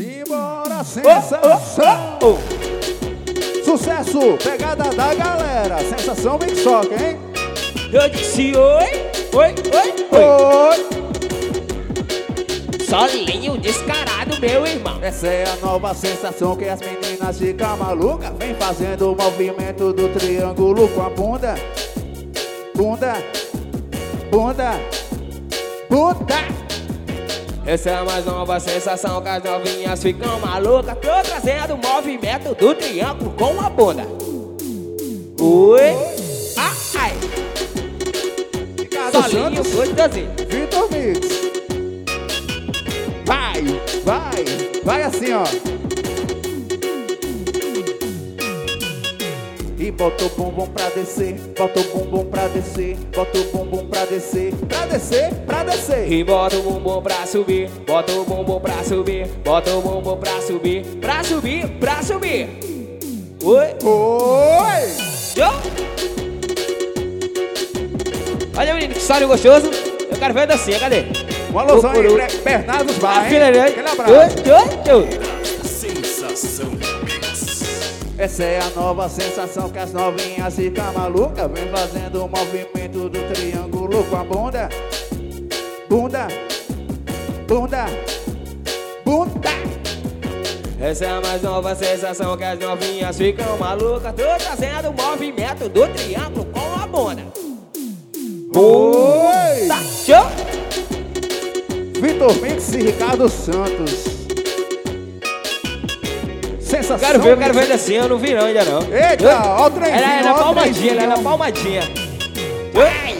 Simbora, sensação. Sucesso, pegada da galera. Sensação bem choque, hein? Eu disse oi, oi, oi, oi. Oi. Solinho descarado, meu irmão. Essa é a nova sensação que as meninas ficam malucas. Vem fazendo o movimento do triângulo com a bunda. Bunda, bunda, bunda. Essa é a mais nova sensação que as novinhas ficam malucas. Tô trazendo o movimento do triângulo com a bunda. Oi, ai, Ricardo solinho Santos, gostosinho. Vitor Mix. Vai, vai, vai assim, ó. E bota o bumbum pra descer, bota o bumbum pra descer, bota o bumbum pra descer, pra descer, pra descer. E bota o bumbum pra subir, bota o bumbum pra subir, bota o bumbum pra subir, pra subir, pra subir. Oi, Oi! yo. Olha, menino, que história gostoso. Eu quero ver a dancinha, cadê? Uma alusão aí, Bernardo Bar, hein? Aquele abraço. Sensação Mix. Essa é a nova sensação que as novinhas ficam malucas. Vem fazendo o movimento do triângulo com a bunda. Bunda, bunda, bunda. Essa é a mais nova sensação que as novinhas ficam malucas. Tô trazendo o movimento do triângulo com a bunda. Oi! Tá, show? Vitor Mix e Ricardo Santos. Sensação. Eu quero ver assim, eu não vi não ainda não. Eita, ó o trenzinho, Ela é na ó o palmadinha, trenzinho. ela é na palmadinha. Oi.